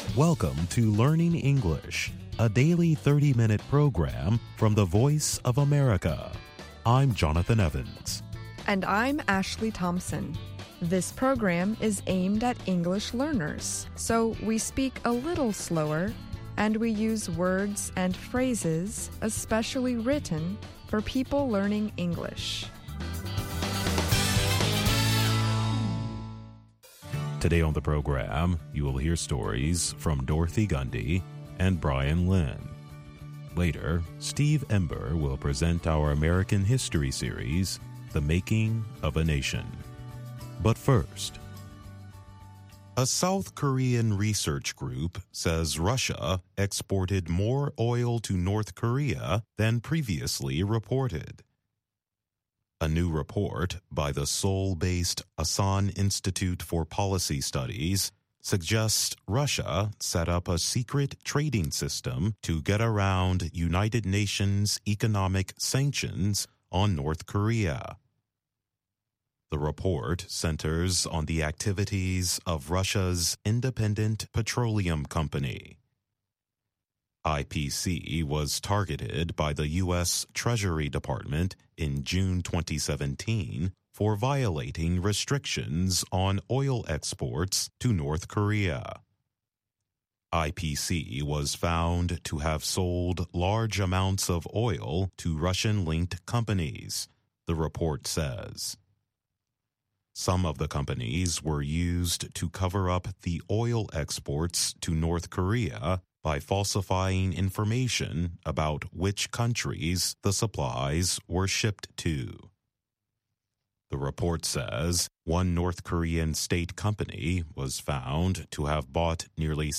Welcome to Learning English, a daily 30-minute program from the Voice of America. I'm Jonathan Evans. And I'm Ashley Thompson. This program is aimed at English learners, so we speak a little slower and we use words and phrases especially written for people learning English. Today on the program, you will hear stories from Dorothy Gundy and Brian Lynn. Later, Steve Ember will present our American history series, The Making of a Nation. But first, a South Korean research group says Russia exported more oil to North Korea than previously reported. A new report by the Seoul-based Asan Institute for Policy Studies suggests Russia set up a secret trading system to get around United Nations economic sanctions on North Korea. The report centers on the activities of Russia's Independent Petroleum Company. IPC was targeted by the U.S. Treasury Department in June 2017 for violating restrictions on oil exports to North Korea. IPC was found to have sold large amounts of oil to Russian-linked companies, the report says. Some of the companies were used to cover up the oil exports to North Korea by falsifying information about which countries the supplies were shipped to. The report says one North Korean state company was found to have bought nearly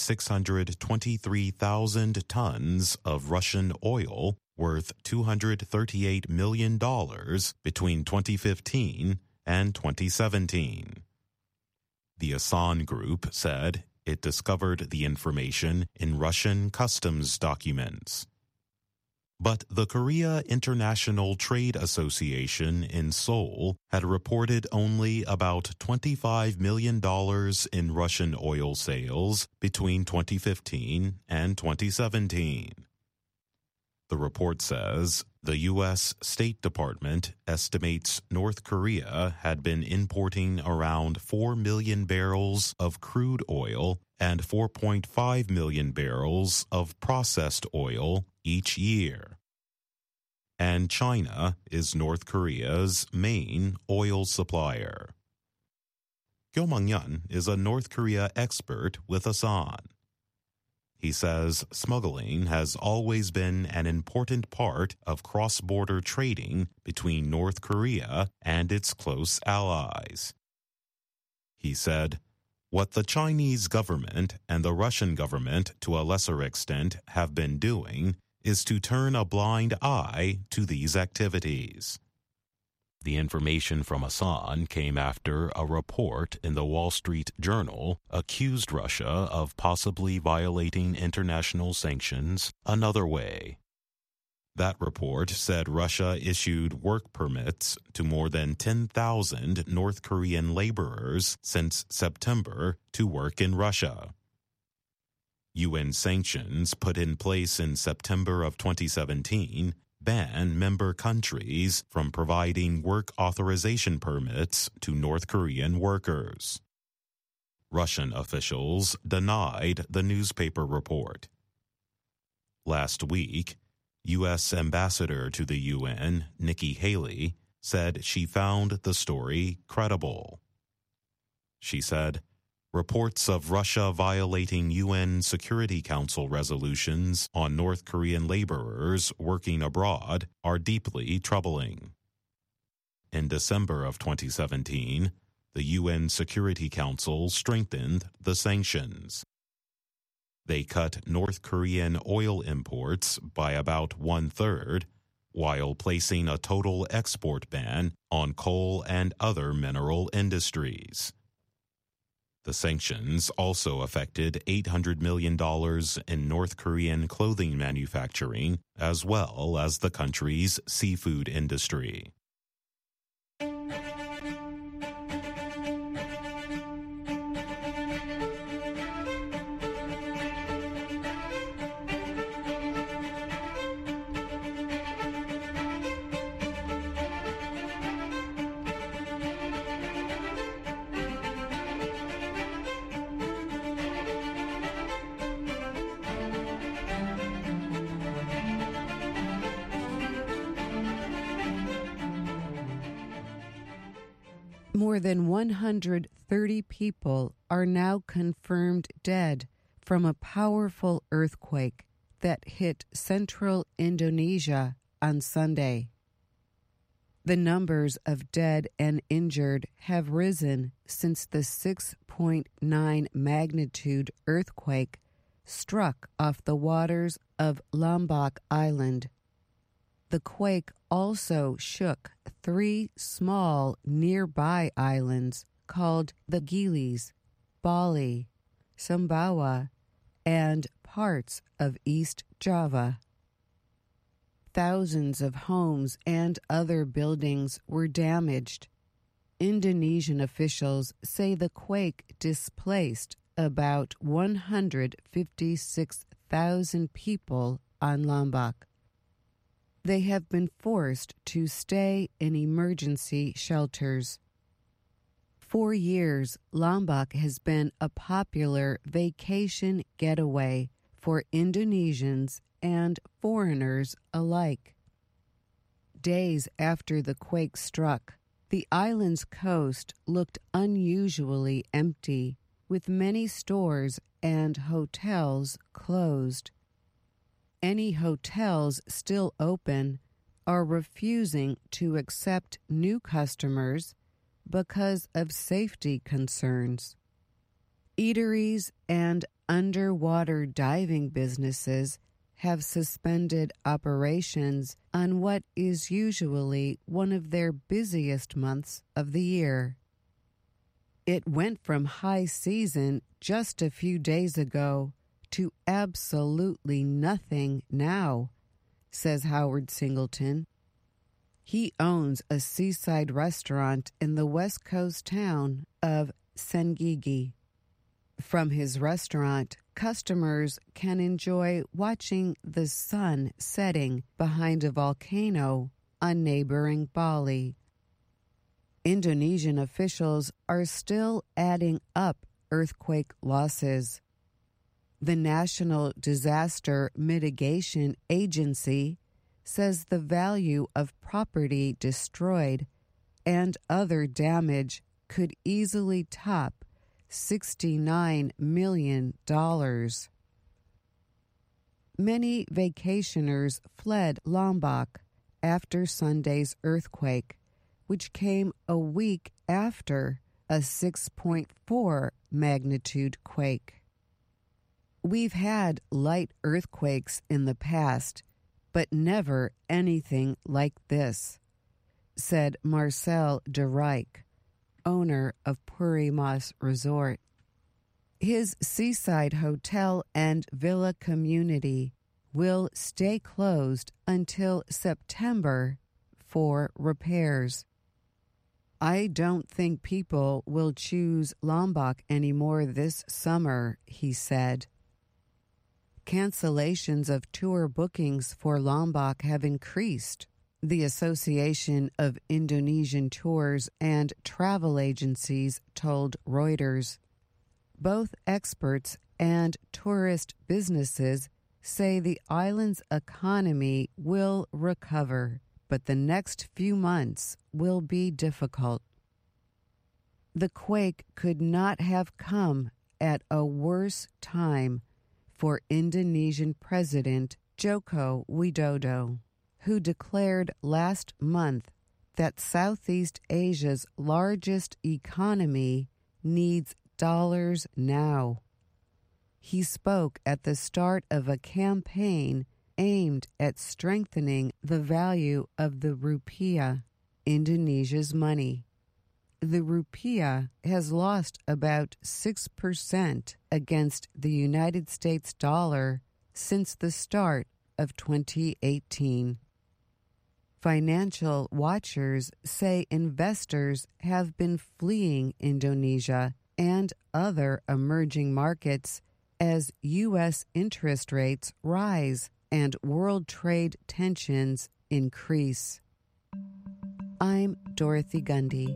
623,000 tons of Russian oil worth $238 million between 2015 and 2017. The Asan Group said it discovered the information in Russian customs documents. But the Korea International Trade Association in Seoul had reported only about $25 million in Russian oil sales between 2015 and 2017. The report says the U.S. State Department estimates North Korea had been importing around 4 million barrels of crude oil and 4.5 million barrels of processed oil each year. And China is North Korea's main oil supplier. Kyo Mang-yeon is a North Korea expert with Asan. He says smuggling has always been an important part of cross-border trading between North Korea and its close allies. He said, "What the Chinese government and the Russian government, to a lesser extent, have been doing is to turn a blind eye to these activities." The information from Asan came after a report in the Wall Street Journal accused Russia of possibly violating international sanctions another way. That report said Russia issued work permits to more than 10,000 North Korean laborers since September to work in Russia. UN sanctions put in place in September of 2017 ban member countries from providing work authorization permits to North Korean workers. Russian officials denied the newspaper report. Last week, U.S. Ambassador to the UN, Nikki Haley, said she found the story credible. She said, "Reports of Russia violating UN Security Council resolutions on North Korean laborers working abroad are deeply troubling." In December of 2017, the UN Security Council strengthened the sanctions. They cut North Korean oil imports by about one-third, while placing a total export ban on coal and other mineral industries. The sanctions also affected $800 million in North Korean clothing manufacturing, as well as the country's seafood industry. More than 130 people are now confirmed dead from a powerful earthquake that hit central Indonesia on Sunday. The numbers of dead and injured have risen since the 6.9 magnitude earthquake struck off the waters of Lombok Island. The quake also shook 3 small nearby islands called the Gilis, Bali, Sumbawa, and parts of East Java. Thousands of homes and other buildings were damaged. Indonesian officials say the quake displaced about 156,000 people on Lombok. They have been forced to stay in emergency shelters. For years, Lombok has been a popular vacation getaway for Indonesians and foreigners alike. Days after the quake struck, the island's coast looked unusually empty, with many stores and hotels closed. Any hotels still open are refusing to accept new customers because of safety concerns. Eateries and underwater diving businesses have suspended operations on what is usually one of their busiest months of the year. It went from high season just a few days ago to absolutely nothing now, says Howard Singleton. He owns a seaside restaurant in the west coast town of Senggigi. From his restaurant, customers can enjoy watching the sun setting behind a volcano on neighboring Bali. Indonesian officials are still adding up earthquake losses. The National Disaster Mitigation Agency says the value of property destroyed and other damage could easily top $69 million. Many vacationers fled Lombok after Sunday's earthquake, which came a week after a 6.4 magnitude quake. We've had light earthquakes in the past, but never anything like this, said Marcel de Rijk, owner of Puri Mas Resort. His seaside hotel and villa community will stay closed until September for repairs. I don't think people will choose Lombok anymore this summer, he said. Cancellations of tour bookings for Lombok have increased. The Association of Indonesian Tours and Travel Agencies told Reuters. Both experts and tourist businesses say the island's economy will recover, but the next few months will be difficult. The quake could not have come at a worse time for Indonesian President Joko Widodo, who declared last month that Southeast Asia's largest economy needs dollars now. He spoke at the start of a campaign aimed at strengthening the value of the rupiah, Indonesia's money. The rupiah has lost about 6% against the United States dollar since the start of 2018. Financial watchers say investors have been fleeing Indonesia and other emerging markets as U.S. interest rates rise and world trade tensions increase. I'm Dorothy Gundy.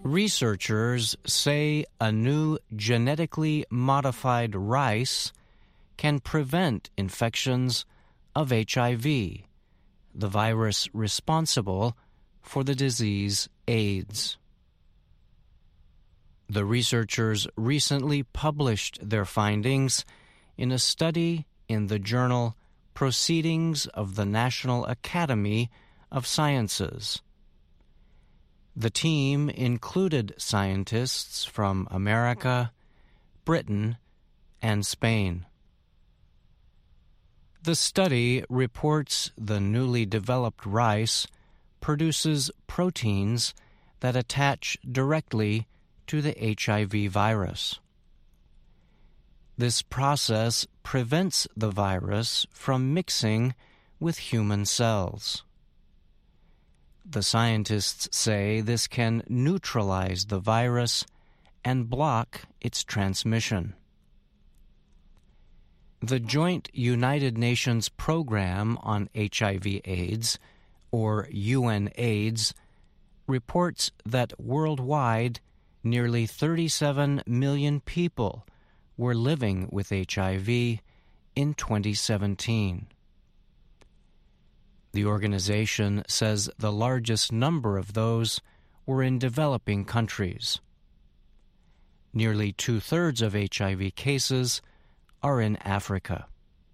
Researchers say a new genetically modified rice can prevent infections of HIV, the virus responsible for the disease AIDS. The researchers recently published their findings in a study in the journal Proceedings of the National Academy of Sciences. The team included scientists from America, Britain, and Spain. The study reports the newly developed rice produces proteins that attach directly to the HIV virus. This process prevents the virus from mixing with human cells. The scientists say this can neutralize the virus and block its transmission. The Joint United Nations Program on HIV/AIDS, or UNAIDS, reports that worldwide nearly 37 million people were living with HIV in 2017. The organization says the largest number of those were in developing countries. Nearly 2/3 of HIV cases are in Africa.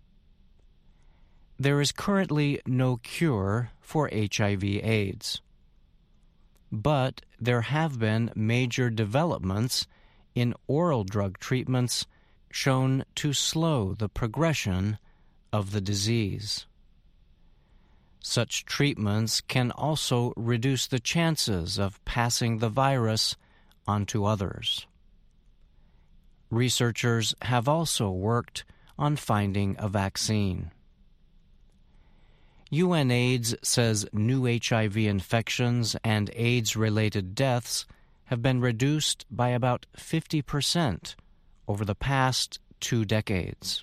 There is currently no cure for HIV/AIDS, but there have been major developments in oral drug treatments shown to slow the progression of the disease. Such treatments can also reduce the chances of passing the virus onto others. Researchers have also worked on finding a vaccine. UNAIDS says new HIV infections and AIDS-related deaths have been reduced by about 50% over the past 2 decades.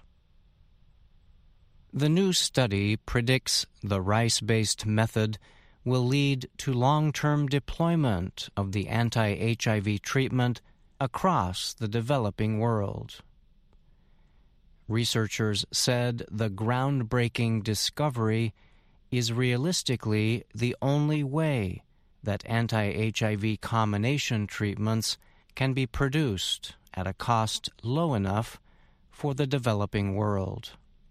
The new study predicts the rice-based method will lead to long-term deployment of the anti-HIV treatment across the developing world. Researchers said the groundbreaking discovery is realistically the only way that anti-HIV combination treatments can be produced at a cost low enough for the developing world.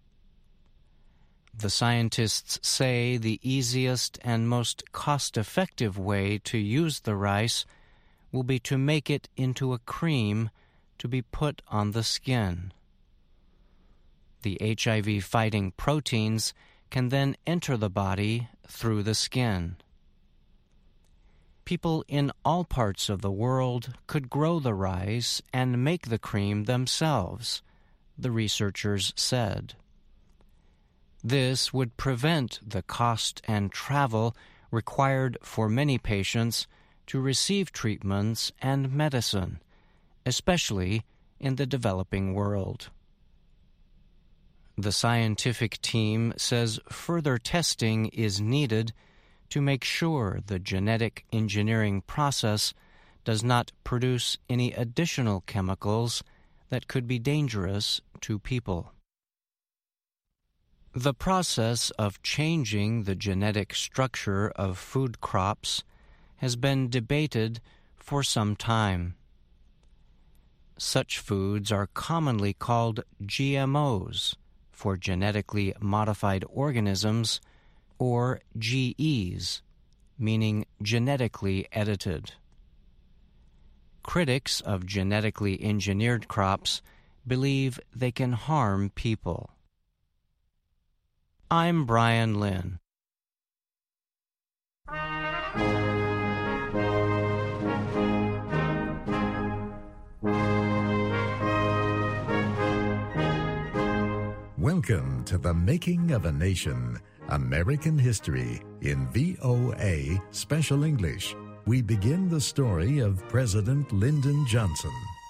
The scientists say the easiest and most cost-effective way to use the rice will be to make it into a cream to be put on the skin. The HIV-fighting proteins can then enter the body through the skin. People in all parts of the world could grow the rice and make the cream themselves, the researchers said. This would prevent the cost and travel required for many patients to receive treatments and medicine, especially in the developing world. The scientific team says further testing is needed to make sure the genetic engineering process does not produce any additional chemicals that could be dangerous to people. The process of changing the genetic structure of food crops has been debated for some time. Such foods are commonly called GMOs, for genetically modified organisms, or GEs, meaning genetically edited. Critics of genetically engineered crops believe they can harm people. I'm Brian Lynn. Welcome to The Making of a Nation, American History in VOA Special English. We begin the story of President Lyndon Johnson.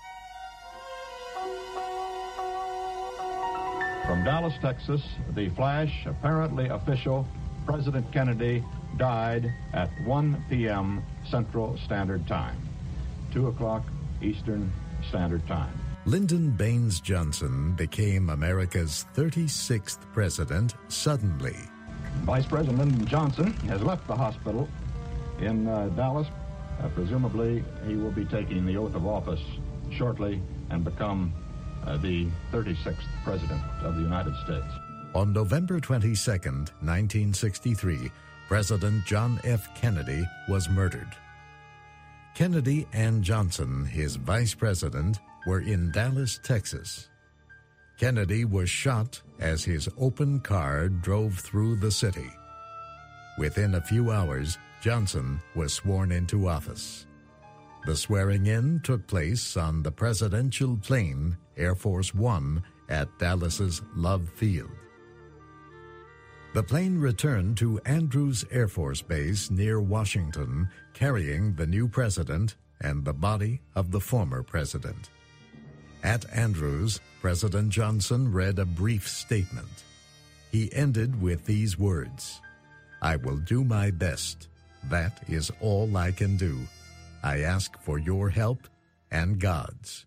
From Dallas, Texas, the flash, apparently official, President Kennedy died at 1 p.m. Central Standard Time. 2 o'clock Eastern Standard Time. Lyndon Baines Johnson became America's 36th president suddenly. Vice President Lyndon Johnson has left the hospital in Dallas. Presumably, he will be taking the oath of office shortly and become the 36th President of the United States. On November 22nd, 1963, President John F. Kennedy was murdered. Kennedy and Johnson, his vice president, were in Dallas, Texas. Kennedy was shot as his open car drove through the city. Within a few hours, Johnson was sworn into office. The swearing-in took place on the presidential plane, Air Force One, at Dallas's Love Field. The plane returned to Andrews Air Force Base near Washington, carrying the new president and the body of the former president. At Andrews, President Johnson read a brief statement. He ended with these words, "I will do my best. That is all I can do. I ask for your help and God's."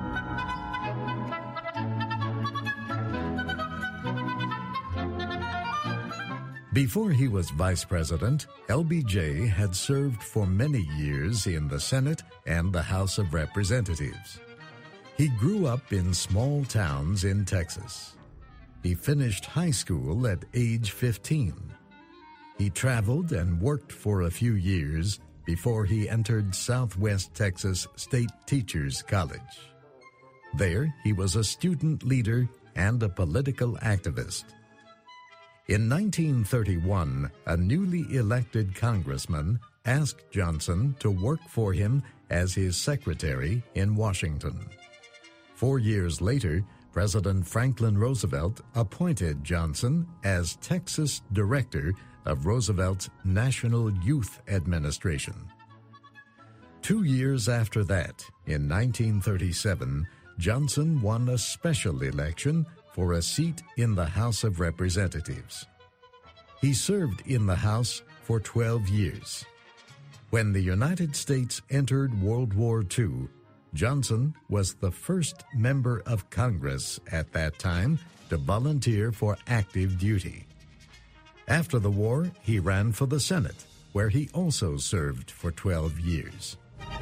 Before he was vice president, LBJ had served for many years in the Senate and the House of Representatives. He grew up in small towns in Texas. He finished high school at age 15. He traveled and worked for a few years before he entered Southwest Texas State Teachers College. There, he was a student leader and a political activist. In 1931, a newly elected congressman asked Johnson to work for him as his secretary in Washington. 4 years later, President Franklin Roosevelt appointed Johnson as Texas Director of Roosevelt's National Youth Administration. 2 years after that, in 1937, Johnson won a special election for a seat in the House of Representatives. He served in the House for 12 years. When the United States entered World War II, Johnson was the first member of Congress at that time to volunteer for active duty. After the war, he ran for the Senate, where he also served for 12 years.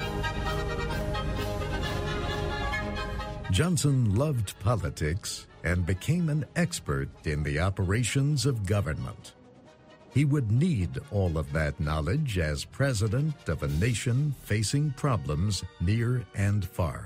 Johnson loved politics and became an expert in the operations of government. He would need all of that knowledge as president of a nation facing problems near and far.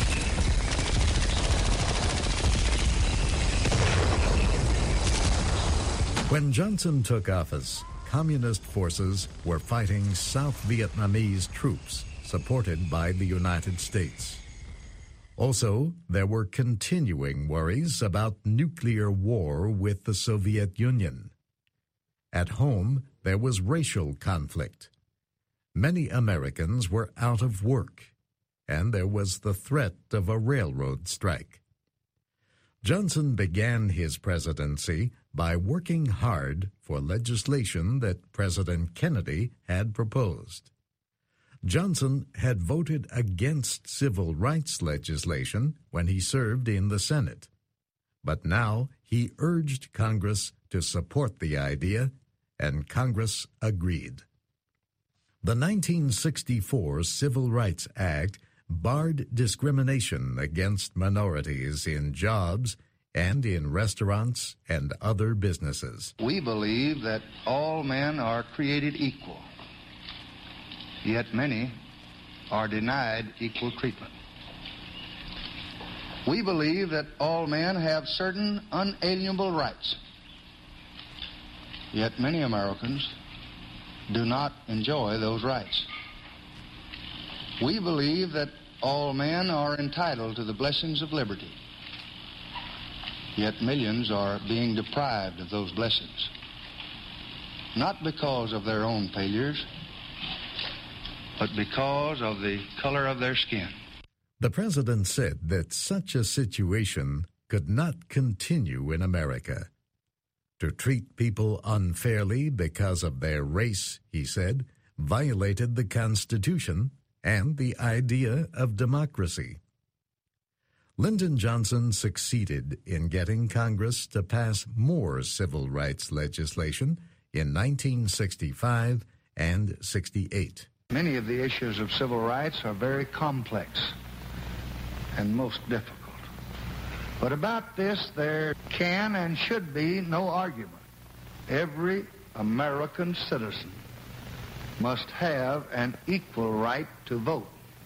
When Johnson took office, communist forces were fighting South Vietnamese troops supported by the United States. Also, there were continuing worries about nuclear war with the Soviet Union. At home, there was racial conflict. Many Americans were out of work, and there was the threat of a railroad strike. Johnson began his presidency by working hard for legislation that President Kennedy had proposed. Johnson had voted against civil rights legislation when he served in the Senate, but now he urged Congress to support the idea, and Congress agreed. The 1964 Civil Rights Act barred discrimination against minorities in jobs and in restaurants and other businesses. We believe that all men are created equal, yet many are denied equal treatment. We believe that all men have certain unalienable rights, yet many Americans do not enjoy those rights. We believe that all men are entitled to the blessings of liberty, yet millions are being deprived of those blessings, not because of their own failures, but because of the color of their skin. The president said that such a situation could not continue in America. To treat people unfairly because of their race, he said, violated the Constitution and the idea of democracy. Lyndon Johnson succeeded in getting Congress to pass more civil rights legislation in 1965 and 68. Many of the issues of civil rights are very complex and most difficult. But about this, there can and should be no argument. Every American citizen must have an equal right to vote.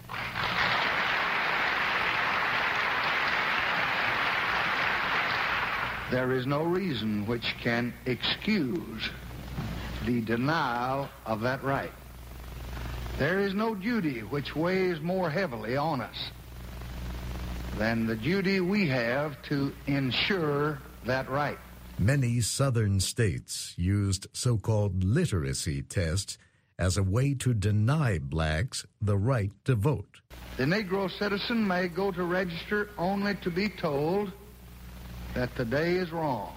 There is no reason which can excuse the denial of that right. There is no duty which weighs more heavily on us than the duty we have to ensure that right. Many southern states used so-called literacy tests as a way to deny blacks the right to vote. The Negro citizen may go to register only to be told that the day is wrong,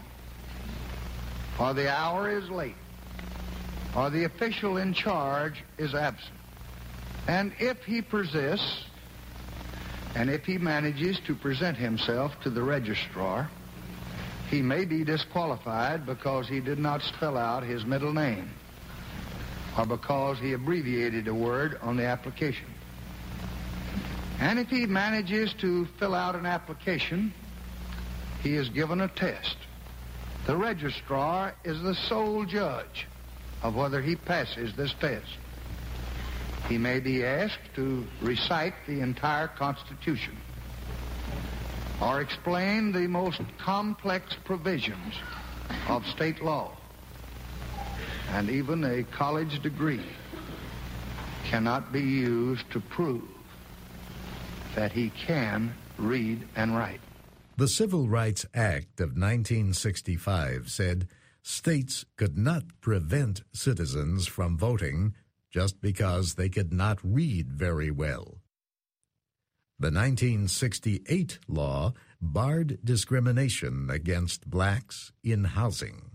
or the hour is late, or the official in charge is absent. And if he persists, and if he manages to present himself to the registrar, he may be disqualified because he did not spell out his middle name, or because he abbreviated a word on the application. And if he manages to fill out an application, he is given a test. The registrar is the sole judge of whether he passes this test. He may be asked to recite the entire Constitution or explain the most complex provisions of state law. And even a college degree cannot be used to prove that he can read and write. The Civil Rights Act of 1965 said states could not prevent citizens from voting just because they could not read very well. The 1968 law barred discrimination against blacks in housing.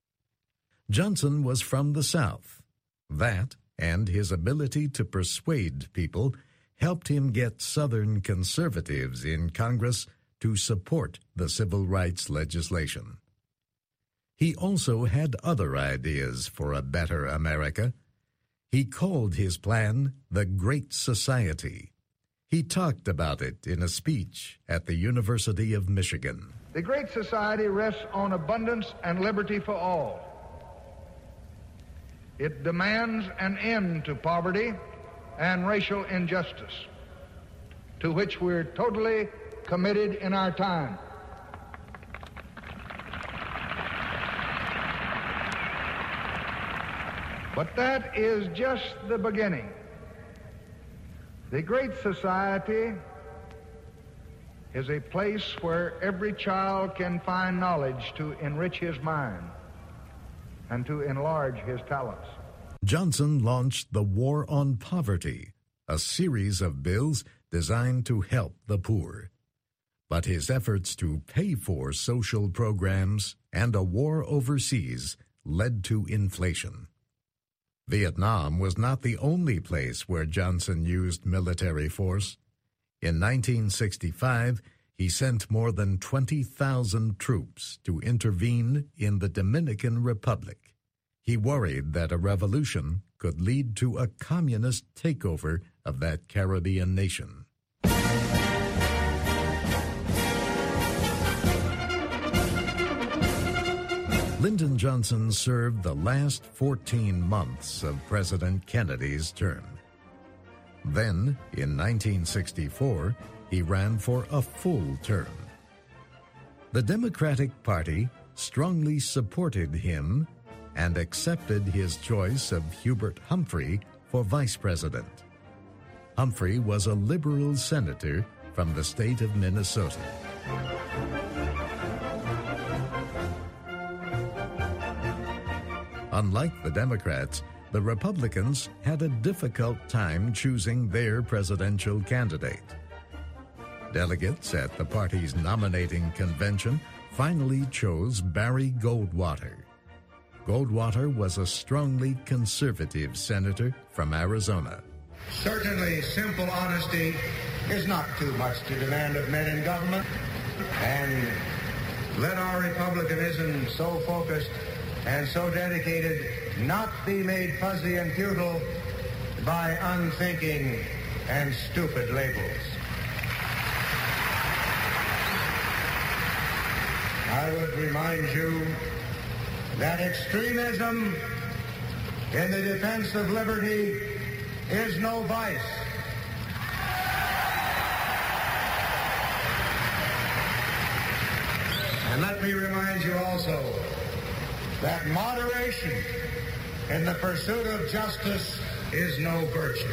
Johnson was from the South. That, and his ability to persuade people, helped him get Southern conservatives in Congress to support the civil rights legislation. He also had other ideas for a better America. He called his plan the Great Society. He talked about it in a speech at the University of Michigan. The Great Society rests on abundance and liberty for all. It demands an end to poverty and racial injustice, to which we're totally committed in our time. But that is just the beginning. The Great Society is a place where every child can find knowledge to enrich his mind and to enlarge his talents. Johnson launched the War on Poverty, a series of bills designed to help the poor. But his efforts to pay for social programs and a war overseas led to inflation. Vietnam was not the only place where Johnson used military force. In 1965, he sent more than 20,000 troops to intervene in the Dominican Republic. He worried that a revolution could lead to a communist takeover of that Caribbean nation. Lyndon Johnson served the last 14 months of President Kennedy's term. Then, in 1964, he ran for a full term. The Democratic Party strongly supported him and accepted his choice of Hubert Humphrey for vice president. Humphrey was a liberal senator from the state of Minnesota. Unlike the Democrats, the Republicans had a difficult time choosing their presidential candidate. Delegates at the party's nominating convention finally chose Barry Goldwater. Goldwater was a strongly conservative senator from Arizona. Certainly, simple honesty is not too much to demand of men in government. And let our republicanism, so focused and so dedicated, not be made fuzzy and futile by unthinking and stupid labels. I would remind you that extremism in the defense of liberty is no vice. And let me remind you also that moderation in the pursuit of justice is no virtue.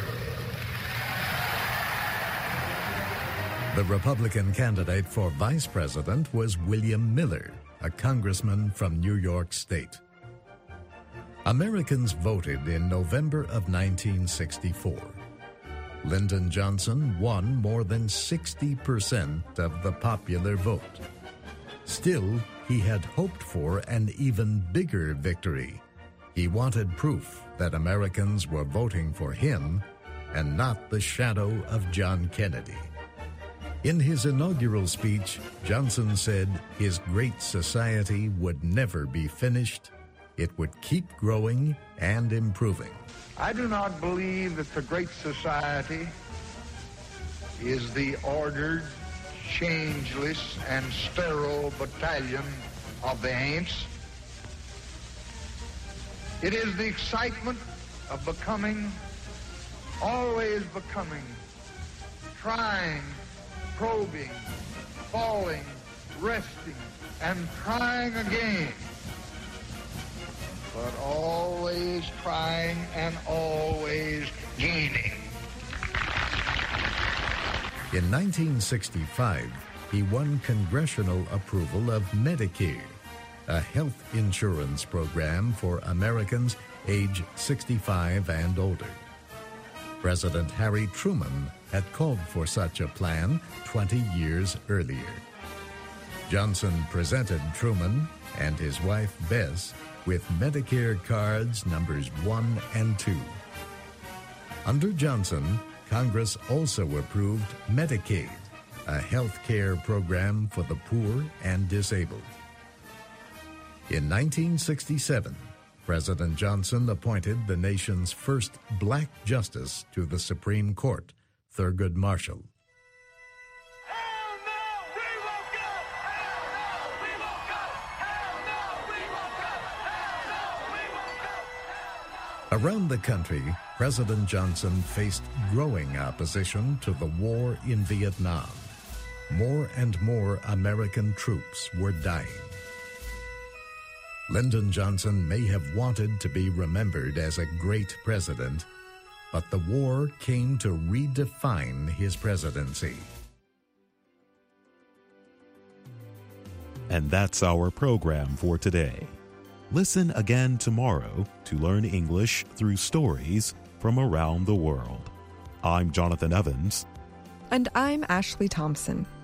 The Republican candidate for vice president was William Miller, a congressman from New York State. Americans voted in November of 1964. Lyndon Johnson won more than 60% of the popular vote. Still, he had hoped for an even bigger victory. He wanted proof that Americans were voting for him and not the shadow of John Kennedy. In his inaugural speech, Johnson said his great society would never be finished. It would keep growing and improving. I do not believe that the Great Society is the ordered, changeless, and sterile battalion of the ants. It is the excitement of becoming, always becoming, trying, probing, falling, resting, and trying again. But always trying and always gaining. In 1965, he won congressional approval of Medicare, a health insurance program for Americans age 65 and older. President Harry Truman had called for such a plan 20 years earlier. Johnson presented Truman and his wife Bess with Medicare cards numbers 1 and 2. Under Johnson, Congress also approved Medicaid, a health care program for the poor and disabled. In 1967, President Johnson appointed the nation's first black justice to the Supreme Court, Thurgood Marshall. Around the country, President Johnson faced growing opposition to the war in Vietnam. More and more American troops were dying. Lyndon Johnson may have wanted to be remembered as a great president, but the war came to redefine his presidency. And that's our program for today. Listen again tomorrow to learn English through stories from around the world. I'm Jonathan Evans. And I'm Ashley Thompson.